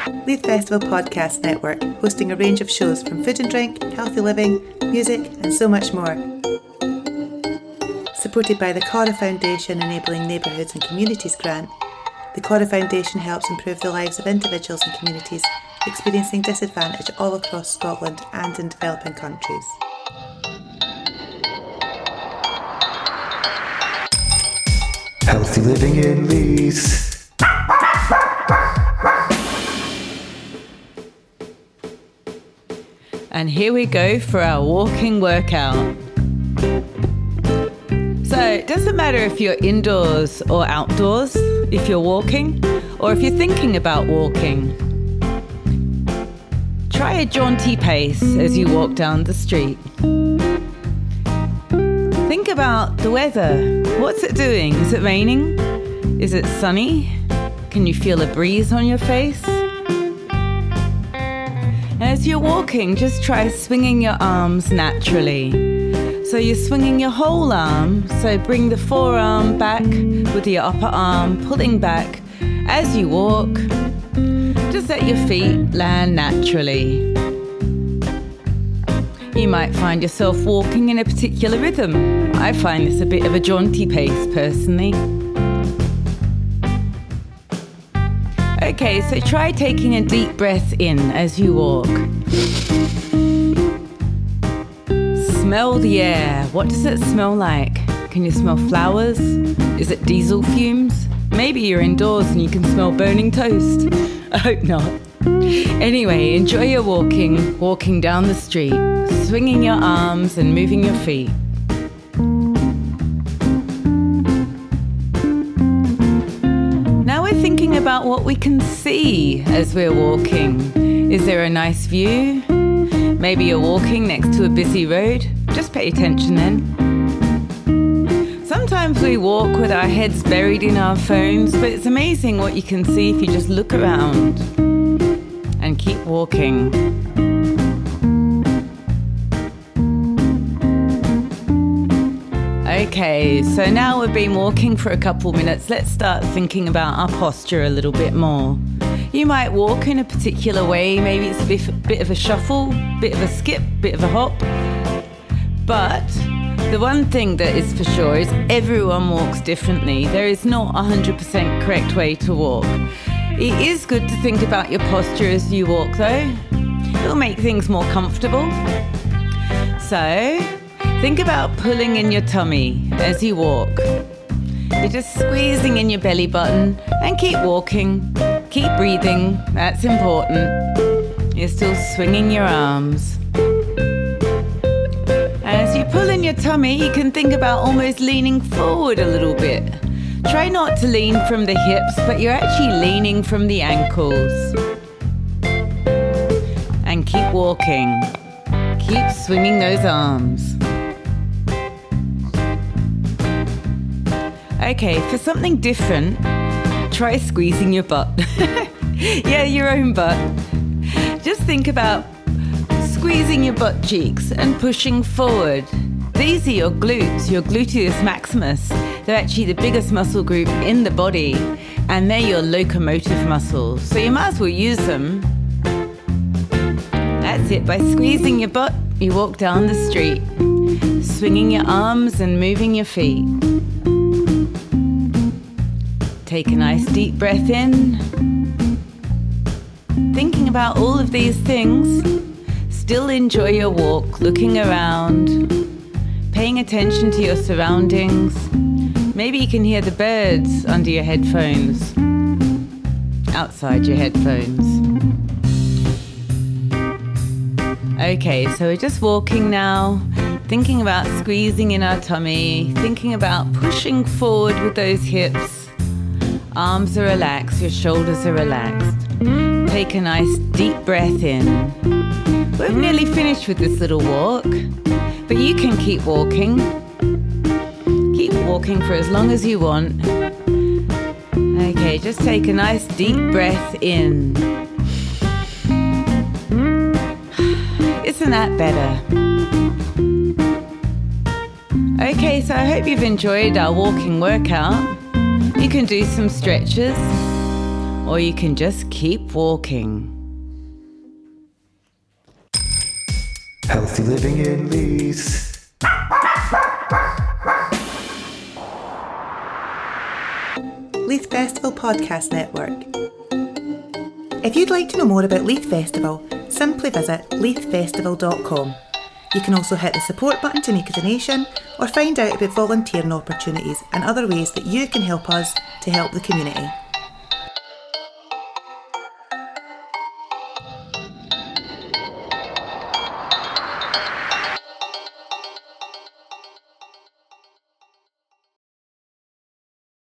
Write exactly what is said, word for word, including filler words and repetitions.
Leith Festival Podcast Network, hosting a range of shows from food and drink, healthy living, music and so much more. Supported by the Cora Foundation Enabling Neighbourhoods and Communities grant, the Cora Foundation helps improve the lives of individuals and communities experiencing disadvantage all across Scotland and in developing countries. Healthy living in Leith. And here we go for our walking workout. So it doesn't matter if you're indoors or outdoors, if you're walking, or if you're thinking about walking. Try a jaunty pace as you walk down the street. Think about the weather. What's it doing? Is it raining? Is it sunny? Can you feel a breeze on your face? As you're walking, just try swinging your arms naturally. So you're swinging your whole arm, so bring the forearm back with your upper arm, pulling back as you walk. Just let your feet land naturally. You might find yourself walking in a particular rhythm. I find this a bit of a jaunty pace personally. Okay, so try taking a deep breath in as you walk. Smell the air. What does it smell like? Can you smell flowers? Is it diesel fumes? Maybe you're indoors and you can smell burning toast. I hope not. Anyway, enjoy your walking, walking down the street, swinging your arms and moving your feet. Thinking about what we can see as we're walking. Is there a nice view? Maybe you're walking next to a busy road. Just pay attention then. Sometimes we walk with our heads buried in our phones, but it's amazing what you can see if you just look around and keep walking. Okay, so now we've been walking for a couple minutes. Let's start thinking about our posture a little bit more. You might walk in a particular way. Maybe it's a bit, bit of a shuffle, bit of a skip, bit of a hop. But the one thing that is for sure is everyone walks differently. There is not a one hundred percent correct way to walk. It is good to think about your posture as you walk though. It'll make things more comfortable. So think about pulling in your tummy as you walk. You're just squeezing in your belly button and keep walking. Keep breathing, that's important. You're still swinging your arms. As you pull in your tummy, you can think about almost leaning forward a little bit. Try not to lean from the hips, but you're actually leaning from the ankles. And keep walking. Keep swinging those arms. Okay, for something different, try squeezing your butt. Yeah, your own butt. Just think about squeezing your butt cheeks and pushing forward. These are your glutes, your gluteus maximus. They're actually the biggest muscle group in the body, and they're your locomotive muscles. So you might as well use them. That's it. By squeezing your butt, you walk down the street, swinging your arms and moving your feet. Take a nice deep breath in. Thinking about all of these things, still enjoy your walk, looking around, paying attention to your surroundings. Maybe you can hear the birds under your headphones, outside your headphones. Okay, so we're just walking now, thinking about squeezing in our tummy, thinking about pushing forward with those hips. Arms are relaxed, your shoulders are relaxed. Take a nice deep breath in. We've nearly finished with this little walk, but you can keep walking. Keep walking for as long as you want. Okay, just take a nice deep breath in. Isn't that better? Okay, so I hope you've enjoyed our walking workout. You can do some stretches, or you can just keep walking. Healthy living in Leith. Leith Festival Podcast Network. If you'd like to know more about Leith Festival, simply visit leith festival dot com. You can also hit the support button to make a donation or find out about volunteering opportunities and other ways that you can help us to help the community.